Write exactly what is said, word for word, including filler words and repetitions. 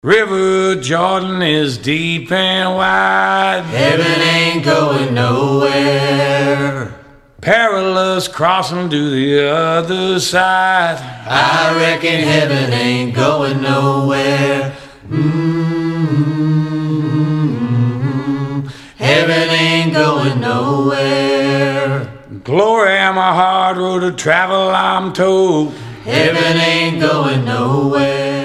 River Jordan is deep and wide. Heaven ain't going nowhere. Perilous crossing to the other side. I reckon heaven ain't going nowhere. Mm-hmm. Heaven ain't going nowhere. Glory am a hard road to travel, I'm told. Heaven ain't going nowhere.